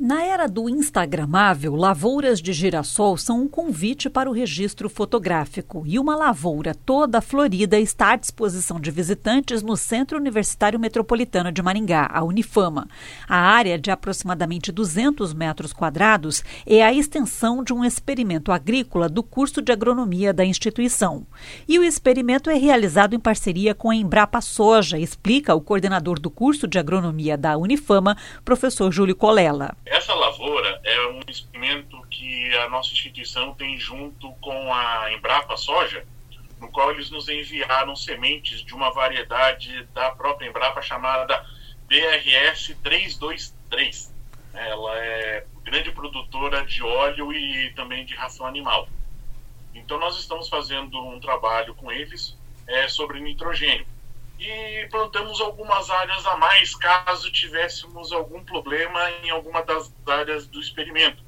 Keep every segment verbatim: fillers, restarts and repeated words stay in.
Na era do instagramável, lavouras de girassol são um convite para o registro fotográfico e uma lavoura toda florida está à disposição de visitantes no Centro Universitário Metropolitano de Maringá, a Unifama. A área, de aproximadamente duzentos metros quadrados, é a extensão de um experimento agrícola do curso de agronomia da instituição. E o experimento é realizado em parceria com a Embrapa Soja, explica o coordenador do curso de agronomia da Unifama, professor Júlio Colella. Essa lavoura é um experimento que a nossa instituição tem junto com a Embrapa Soja, no qual eles nos enviaram sementes de uma variedade da própria Embrapa chamada B R S trezentos e vinte e três. Ela é grande produtora de óleo e também de ração animal. Então nós estamos fazendo um trabalho com eles é, sobre nitrogênio. E plantamos algumas áreas a mais caso tivéssemos algum problema em alguma das áreas do experimento.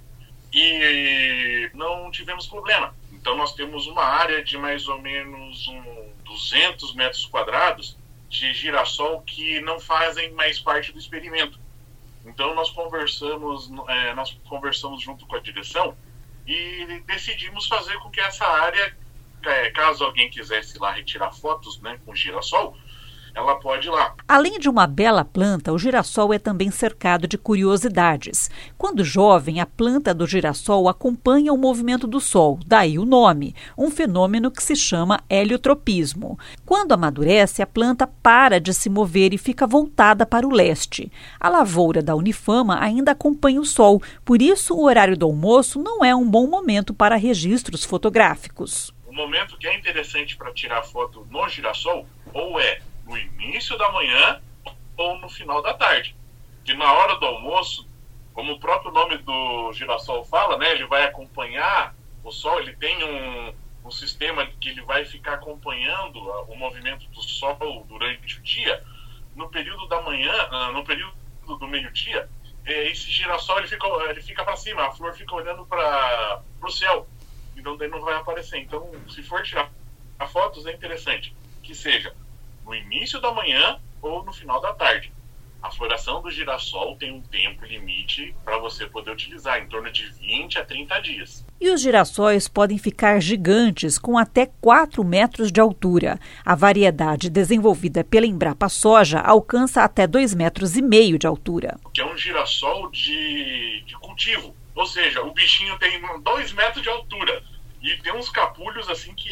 E não tivemos problema. Então nós temos uma área de mais ou menos um duzentos metros quadrados de girassol que não fazem mais parte do experimento. Então nós conversamos, é, nós conversamos junto com a direção e decidimos fazer com que essa área, é, caso alguém quisesse ir lá retirar fotos, né, com girassol, ela pode ir lá. Além de uma bela planta, o girassol é também cercado de curiosidades. Quando jovem, a planta do girassol acompanha o movimento do sol, daí o nome, um fenômeno que se chama heliotropismo. Quando amadurece, a planta para de se mover e fica voltada para o leste. A lavoura da Unifama ainda acompanha o sol, por isso o horário do almoço não é um bom momento para registros fotográficos. O momento que é interessante para tirar foto no girassol ou é no início da manhã ou no final da tarde. Que na hora do almoço, como o próprio nome do girassol fala, né, ele vai acompanhar o sol, ele tem um, um sistema que ele vai ficar acompanhando o movimento do sol durante o dia. No período da manhã, no período do meio-dia, esse girassol ele fica, ele fica para cima, a flor fica olhando para o céu, então daí não vai aparecer. Então, se for tirar fotos, é interessante que seja no início da manhã ou no final da tarde. A floração do girassol tem um tempo limite para você poder utilizar, em torno de vinte a trinta dias. E os girassóis podem ficar gigantes, com até quatro metros de altura. A variedade desenvolvida pela Embrapa Soja alcança até dois metros e meio de altura. Que é um girassol de, de cultivo, ou seja, o bichinho tem dois metros de altura. E tem uns capulhos assim que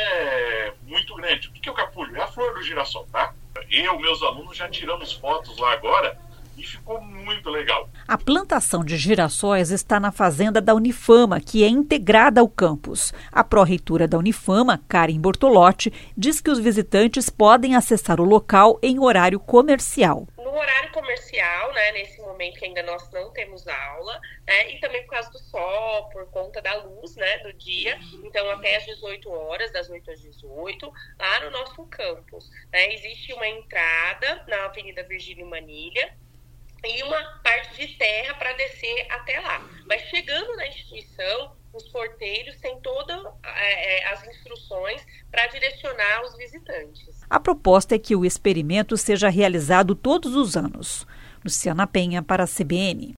é muito grande. O que é o capulho? É a flor do girassol, tá? Eu e meus alunos já tiramos fotos lá agora e ficou muito legal. A plantação de girassóis está na fazenda da Unifama, que é integrada ao campus. A pró-reitora da Unifama, Karen Bortolotti, diz que os visitantes podem acessar o local em horário comercial. No horário comercial, né, nesse momento que ainda nós não temos aula, né, e também por causa do sol, por conta da luz, né, do dia, então até às dezoito horas, das oito às dezoito, lá no nosso campus, né, existe uma entrada na Avenida Virgílio Manilha e uma parte de terra para descer até lá. Mas chegando na instituição, os porteiros têm todas é, as instruções para direcionar os visitantes. A proposta é que o experimento seja realizado todos os anos. Luciana Penha, para a C B N.